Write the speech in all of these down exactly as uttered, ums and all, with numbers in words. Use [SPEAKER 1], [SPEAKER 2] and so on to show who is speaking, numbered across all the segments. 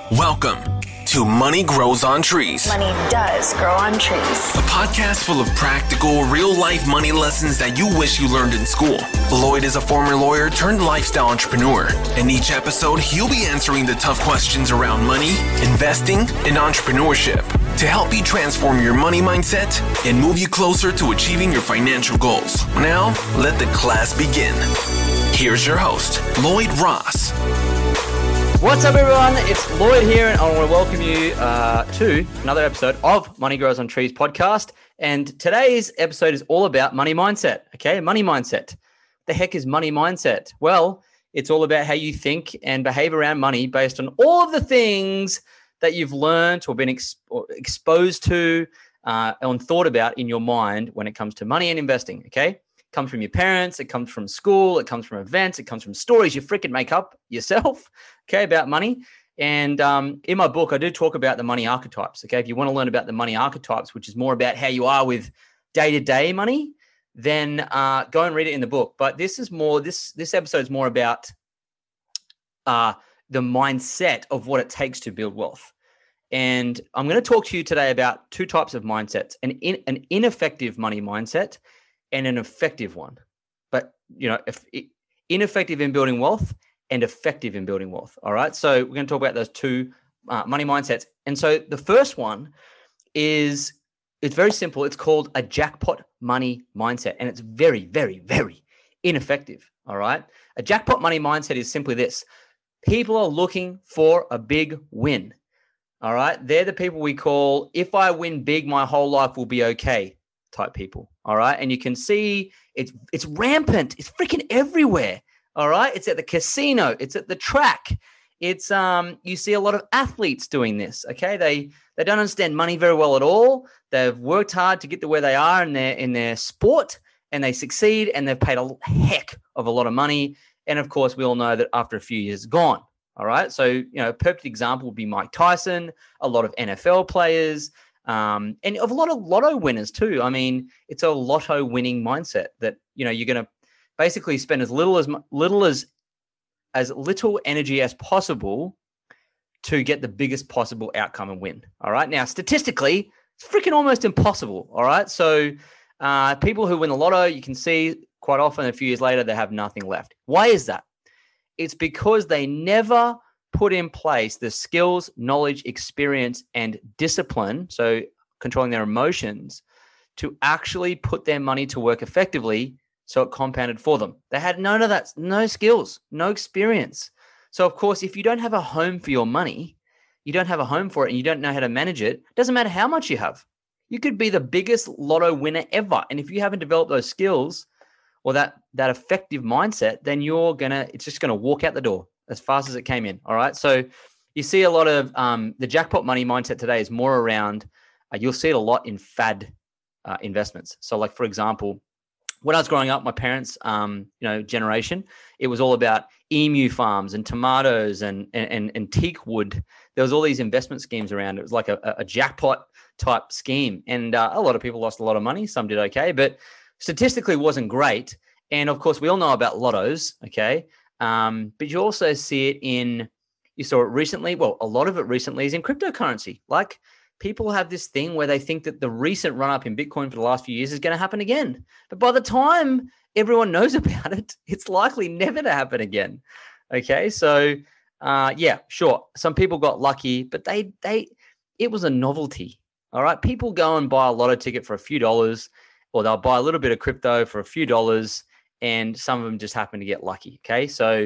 [SPEAKER 1] Welcome to Money Grows on Trees.
[SPEAKER 2] Money does grow on trees.
[SPEAKER 1] A podcast full of practical, real-life money lessons that you wish you learned in school. Lloyd is a former lawyer turned lifestyle entrepreneur. In each episode, he'll be answering the tough questions around money, investing, and entrepreneurship to help you transform your money mindset and move you closer to achieving your financial goals. Now, let the class begin. Here's your host, Lloyd Ross.
[SPEAKER 3] What's up, everyone? It's Lloyd here, and I want to welcome you uh, to another episode of Money Grows on Trees podcast. And today's episode is all about money mindset. Okay, money mindset. What the heck is money mindset? Well, it's all about how you think and behave around money based on all of the things that you've learned or been ex- or exposed to uh, and thought about in your mind when it comes to money and investing. Okay. It comes from your parents, it comes from school, it comes from events, it comes from stories you freaking make up yourself, okay, about money. And um, in my book, I do talk about the money archetypes, okay? If you want to learn about the money archetypes, which is more about how you are with day-to-day money, then uh, go and read it in the book. But this is more, this this episode is more about uh, the mindset of what it takes to build wealth. And I'm going to talk to you today about two types of mindsets, an, in, an ineffective money mindset and an effective one. But, you know, if ineffective in building wealth and effective in building wealth. All right. So we're going to talk about those two uh, money mindsets. And so the first one is, it's very simple. It's called a jackpot money mindset. And it's very, very, very ineffective. All right. A jackpot money mindset is simply this. People are looking for a big win. All right. They're the people we call, if I win big, my whole life will be okay type people. All right. And you can see it's it's rampant. It's freaking everywhere. All right. It's at the casino. It's at the track. It's um you see a lot of athletes doing this. Okay. They they don't understand money very well at all. They've worked hard to get to where they are in their in their sport, and they succeed, and they've paid a heck of a lot of money. And of course, we all know that after a few years, it's gone. All right. So, you know, a perfect example would be Mike Tyson, a lot of N F L players. Um, and of a lot of lotto winners too. I mean, it's a lotto winning mindset that, you know, you're going to basically spend as little as little as as little energy as possible to get the biggest possible outcome and win. All right. Now, statistically, it's freaking almost impossible. All right. So uh, people who win the lotto, you can see quite often a few years later, they have nothing left. Why is that? It's because they never put in place the skills, knowledge, experience, and discipline, so controlling their emotions, to actually put their money to work effectively so it compounded for them. They had none of that, no skills, no experience. So, of course, if you don't have a home for your money, you don't have a home for it, and you don't know how to manage it, it doesn't matter how much you have. You could be the biggest lotto winner ever. And if you haven't developed those skills or that that effective mindset, then you're going to, it's just going to walk out the door as fast as it came in. All right. So you see a lot of um, the jackpot money mindset today is more around, uh, you'll see it a lot in fad uh, investments. So like, for example, when I was growing up, my parents, um, you know, generation, it was all about emu farms and tomatoes and, and, and teak wood. There was all these investment schemes around. It was like a, a jackpot type scheme. And uh, a lot of people lost a lot of money. Some did okay, but statistically it wasn't great. And of course, we all know about lottos. Okay. Um, but you also see it in, you saw it recently, well, a lot of it recently is in cryptocurrency. Like people have this thing where they think that the recent run up in Bitcoin for the last few years is going to happen again. But by the time everyone knows about it, it's likely never to happen again. Okay. So, uh, yeah, sure. Some people got lucky, but they, they, it was a novelty. All right. People go and buy a lotto ticket for a few dollars, or they'll buy a little bit of crypto for a few dollars. And some of them just happen to get lucky. Okay. So,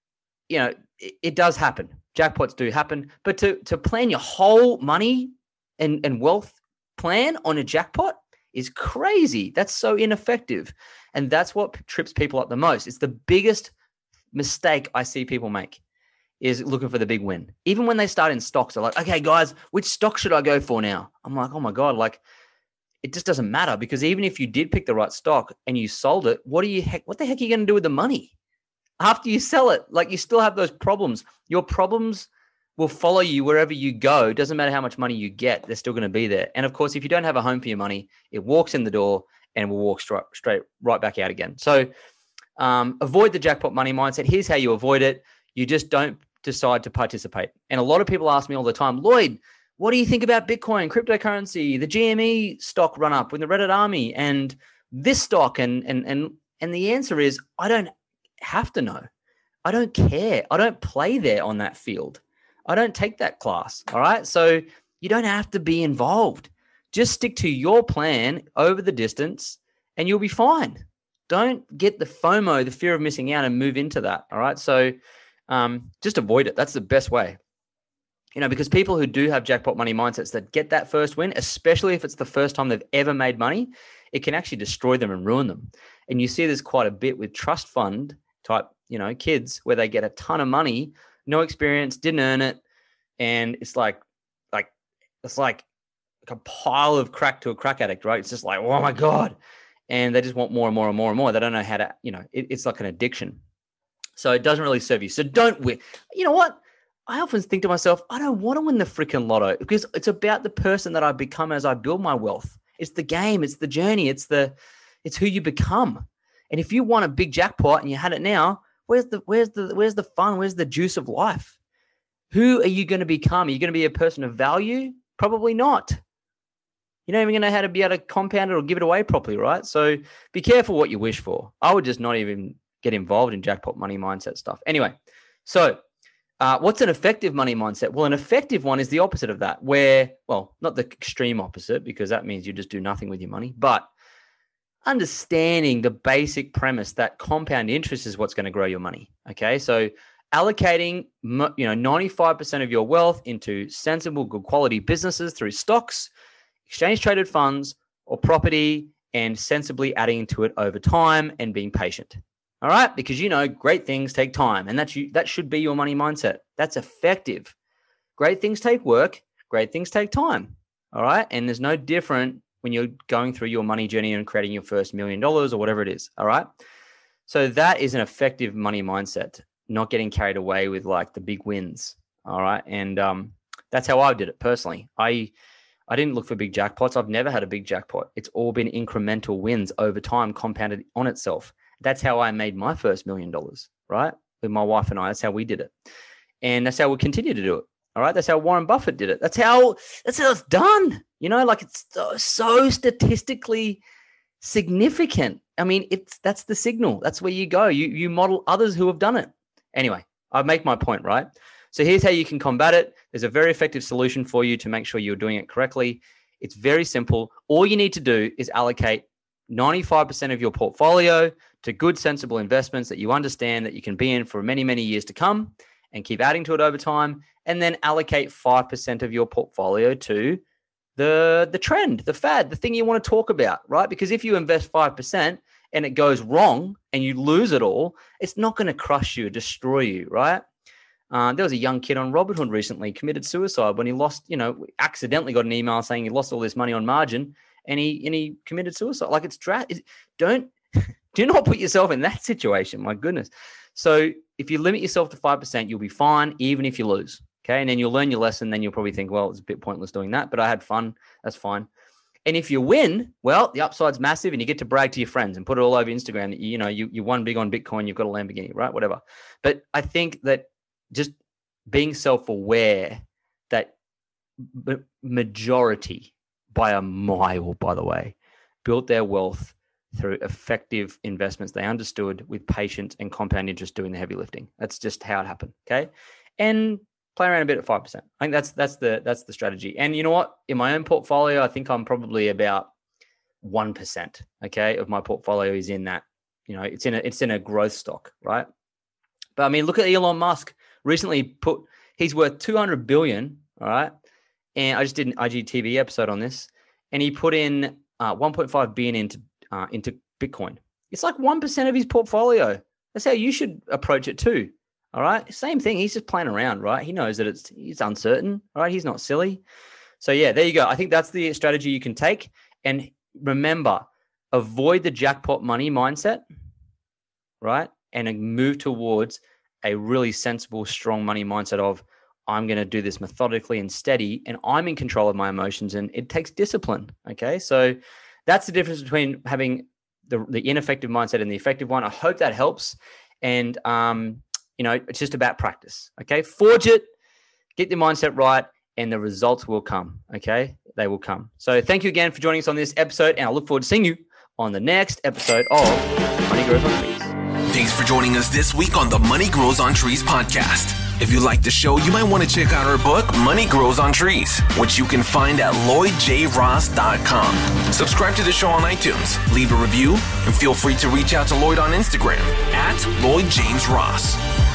[SPEAKER 3] you know, it, it does happen. Jackpots do happen. But to to plan your whole money and, and wealth plan on a jackpot is crazy. That's so ineffective. And that's what trips people up the most. It's the biggest mistake I see people make, is looking for the big win. Even when they start in stocks, they're like, okay, guys, which stock should I go for now? I'm like, oh my God, like, it just doesn't matter, because even if you did pick the right stock and you sold it, what do you heck, what the heck are you going to do with the money after you sell it? Like, you still have those problems. Your problems will follow you wherever you go. It doesn't matter how much money you get, they're still going to be there. And of course, if you don't have a home for your money, it walks in the door and will walk straight, straight right back out again. So um, avoid the jackpot money mindset. Here's how you avoid it. You just don't decide to participate. And a lot of people ask me all the time, Lloyd, what do you think about Bitcoin, cryptocurrency, the G M E stock run up with the Reddit army and this stock? And, and, and, and the answer is, I don't have to know. I don't care. I don't play there on that field. I don't take that class. All right. So you don't have to be involved. Just stick to your plan over the distance and you'll be fine. Don't get the FOMO, the fear of missing out, and move into that. All right. So um, just avoid it. That's the best way. You know, because people who do have jackpot money mindsets that get that first win, especially if it's the first time they've ever made money, it can actually destroy them and ruin them. And you see this quite a bit with trust fund type, you know, kids where they get a ton of money, no experience, didn't earn it. And it's like, like, it's like a pile of crack to a crack addict, right? It's just like, oh my God. And they just want more and more and more and more. They don't know how to, you know, it, it's like an addiction. So it doesn't really serve you. So don't win. You know what? I often think to myself, I don't want to win the freaking lotto because it's about the person that I become as I build my wealth. It's the game. It's the journey. It's the, it's who you become. And if you want a big jackpot and you had it now, where's the, where's the, where's the fun? Where's the juice of life? Who are you going to become? Are you going to be a person of value? Probably not. You're not even going to know how to be able to compound it or give it away properly, right? So be careful what you wish for. I would just not even get involved in jackpot money mindset stuff. Anyway, so uh, what's an effective money mindset? Well, an effective one is the opposite of that, where, well, not the extreme opposite, because that means you just do nothing with your money, but understanding the basic premise that compound interest is what's going to grow your money. Okay, so allocating, you know, ninety-five percent of your wealth into sensible, good quality businesses through stocks, exchange traded funds, or property, and sensibly adding to it over time and being patient. All right, because you know great things take time, and that's you, that should be your money mindset. That's effective. Great things take work. Great things take time. All right, and there's no different when you're going through your money journey and creating your first million dollars or whatever it is. All right, so that is an effective money mindset. Not getting carried away with like the big wins. All right, and um, that's how I did it personally. I I didn't look for big jackpots. I've never had a big jackpot. It's all been incremental wins over time, compounded on itself. That's how I made my first million dollars, right? With my wife and I, that's how we did it. And that's how we'll continue to do it. All right. That's how Warren Buffett did it. That's how, that's how it's done. You know, like it's so, so statistically significant. I mean, it's, that's the signal. That's where you go. You, you model others who have done it. Anyway, I make my point, right? So here's how you can combat it. There's a very effective solution for you to make sure you're doing it correctly. It's very simple. All you need to do is allocate ninety-five percent of your portfolio to good, sensible investments that you understand that you can be in for many, many years to come and keep adding to it over time. And then allocate five percent of your portfolio to the, the trend, the fad, the thing you want to talk about, right? Because if you invest five percent and it goes wrong and you lose it all, it's not going to crush you, destroy you, right? Uh, there was a young kid on Robinhood recently committed suicide when he lost, you know, accidentally got an email saying he lost all this money on margin and he and he committed suicide. Like it's dra- don't do not put yourself in that situation. My goodness. So if you limit yourself to five percent, you'll be fine, even if you lose. Okay. And then you'll learn your lesson. Then you'll probably think, well, it's a bit pointless doing that, but I had fun. That's fine. And if you win, well, the upside's massive and you get to brag to your friends and put it all over Instagram that, you know, you, you won big on Bitcoin, you've got a Lamborghini, right? Whatever. But I think that just being self-aware that majority, by a mile, by the way, built their wealth through effective investments they understood with patience and compound interest doing the heavy lifting. That's just how it happened. Okay. And play around a bit at five percent. I think that's, that's the, that's the strategy. And you know what, in my own portfolio, I think I'm probably about one percent. Okay. Of my portfolio is in that, you know, it's in a, it's in a growth stock, right? But I mean, look at Elon Musk recently put, he's worth two hundred billion. All right. And I just did an I G T V episode on this and he put in uh, one point five billion into, uh, into Bitcoin. It's like one percent of his portfolio. That's how you should approach it too. All right. Same thing. He's just playing around, right? He knows that it's, he's uncertain, right? He's not silly. So yeah, there you go. I think that's the strategy you can take. And remember, avoid the jackpot money mindset, right? And move towards a really sensible, strong money mindset of, I'm going to do this methodically and steady, and I'm in control of my emotions, and it takes discipline. Okay. So that's the difference between having the, the ineffective mindset and the effective one. I hope that helps. And, um, You know, it's just about practice. Okay. Forge it, get your mindset right, and the results will come. Okay. They will come. So thank you again for joining us on this episode. And I look forward to seeing you on the next episode of Money Grows on Trees.
[SPEAKER 1] Thanks for joining us this week on the Money Grows on Trees podcast. If you like the show, you might want to check out our book, Money Grows on Trees, which you can find at lloyd j ross dot com. Subscribe to the show on iTunes, leave a review, and feel free to reach out to Lloyd on Instagram at Lloyd James Ross.